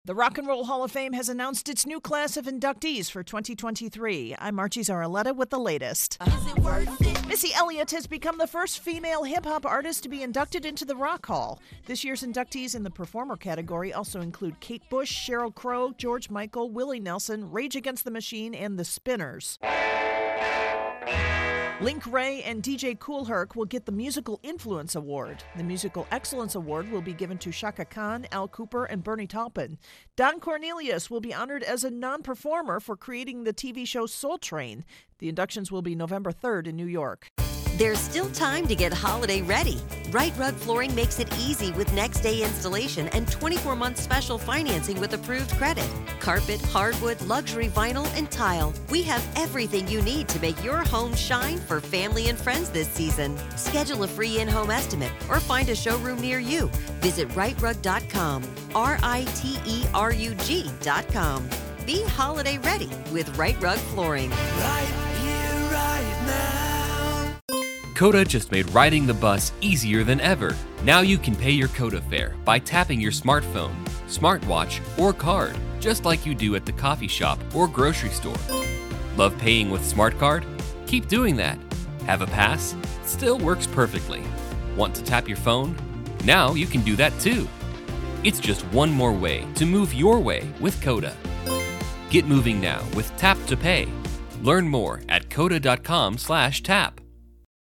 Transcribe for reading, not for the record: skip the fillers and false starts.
The Rock and Roll Hall of Fame has announced its new class of inductees for 2023. I'm Margie Zaraletta with the latest. Missy Elliott has become the first female hip-hop artist to be inducted into the Rock Hall. This year's inductees in the performer category also include Kate Bush, Sheryl Crow, George Michael, Willie Nelson, Rage Against the Machine, and The Spinners. Link Wray and DJ Kool Herc will get the Musical Influence Award. The Musical Excellence Award will be given to Chaka Khan, Al Kooper, and Bernie Taupin. Don Cornelius will be honored as a non-performer for creating the TV show Soul Train. The inductions will be November 3rd in New York. There's still time to get holiday ready. Right Rug Flooring makes it easy with next-day installation and 24-month special financing with approved credit. Carpet, hardwood, luxury vinyl, and tile. We have everything you need to make your home shine for family and friends this season. Schedule a free in-home estimate or find a showroom near you. Visit rightrug.com, RITERUG.com. Be holiday ready with Right Rug Flooring. Right here, right now. Coda just made riding the bus easier than ever. Now you can pay your Coda fare by tapping your smartphone, smartwatch, or card, just like you do at the coffee shop or grocery store. Love paying with Smart Card? Keep doing that. Have a pass? Still works perfectly. Want to tap your phone? Now you can do that too. It's just one more way to move your way with Coda. Get moving now with Tap to Pay. Learn more at coda.com/tap.